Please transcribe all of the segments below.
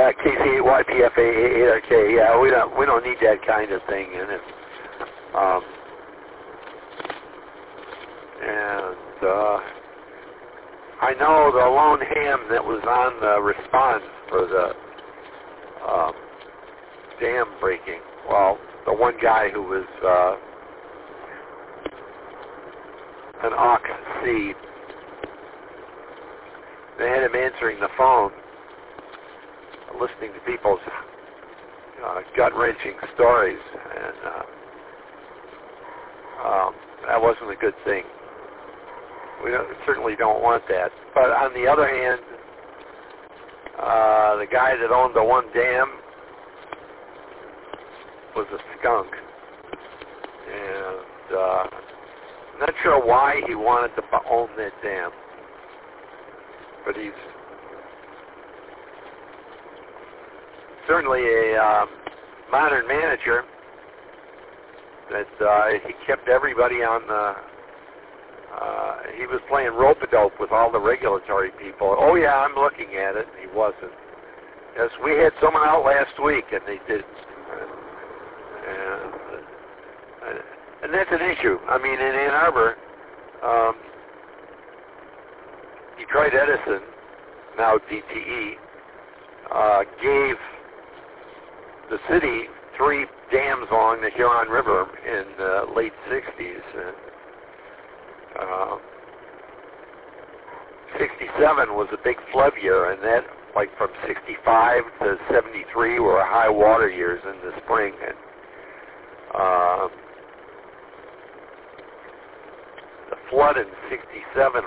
KC8YPFA8RK. Yeah, we don't need that kind of thing in it. I know the lone ham that was on the response for the dam breaking. Well, the one guy who was an Aux-C, they had him answering the phone, listening to people's gut-wrenching stories, and that wasn't a good thing. We certainly don't want that. But on the other hand, the guy that owned the one dam was a skunk, and I'm not sure why he wanted to own that dam, but he's certainly a modern manager that he kept everybody on the he was playing rope-a-dope with all the regulatory people. Oh yeah, I'm looking at it, and he wasn't. Yes, we had someone out last week, and they didn't. And that's an issue. I mean, in Ann Arbor, Detroit Edison, now DTE, gave the city 3 dams along the Huron River in the late 60s. And 67 was a big flood year, and that, like from 65 to 73 were high water years in the spring. And the flood in 67,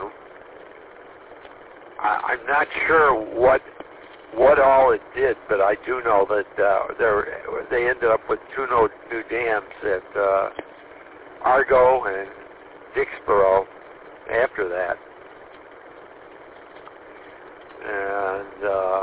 I'm not sure what all it did, but I do know that they ended up with 2 new dams at Argo and Dixboro after that. And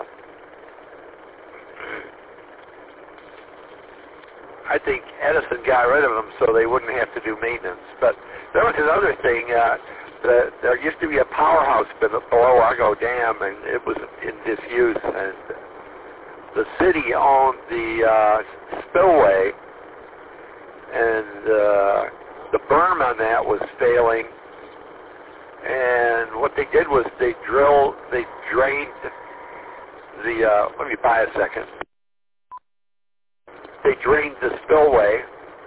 I think Edison got rid of them so they wouldn't have to do maintenance. But there was another thing. There used to be a powerhouse below Argo Dam, and it was in disuse. And the city owned the spillway, and the berm on that was failing. And what they did was they drained the, let me buy a second. They drained the spillway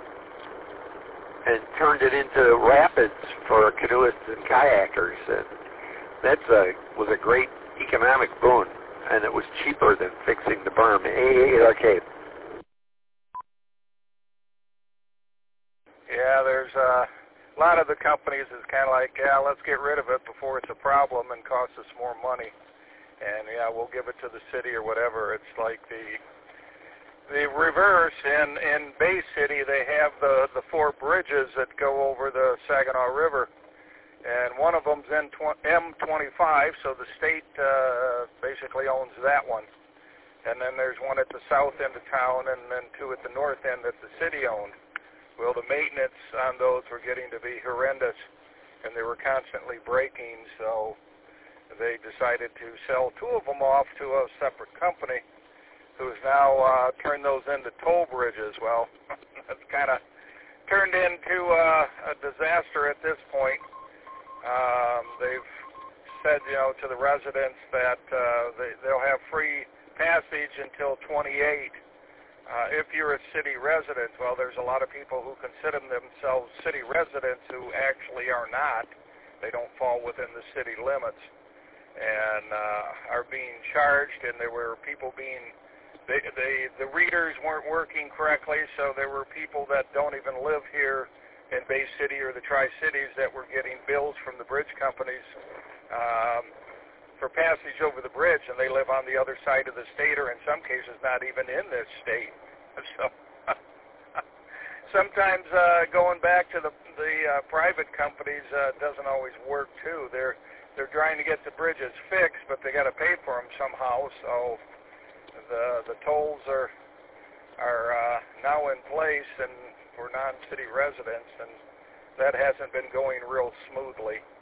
and turned it into rapids for canoeists and kayakers. And that was a great economic boon, and it was cheaper than fixing the berm. Okay. Yeah, there's a lot of the companies is kind of like, yeah, let's get rid of it before it's a problem and costs us more money. And yeah, we'll give it to the city or whatever. It's like the reverse. In Bay City, they have the 4 bridges that go over the Saginaw River. And one of them's M25, so the state basically owns that one. And then there's one at the south end of town, and then 2 at the north end that the city owned. Well, the maintenance on those were getting to be horrendous, and they were constantly breaking, so they decided to sell 2 of them off to a separate company who's now turned those into toll bridges. Well, it's kind of turned into a disaster at this point. They've said, to the residents that they'll have free passage until 28. If you're a city resident, well, there's a lot of people who consider themselves city residents who actually are not. They don't fall within the city limits and are being charged, and there were people being, the readers weren't working correctly, so there were people that don't even live here in Bay City or the Tri-Cities that were getting bills from the bridge companies for passage over the bridge, and they live on the other side of the state, or in some cases not even in this state. So sometimes going back to the private companies doesn't always work too. They're trying to get the bridges fixed, but they got to pay for them somehow. So the tolls are now in place and for non-city residents, and that hasn't been going real smoothly.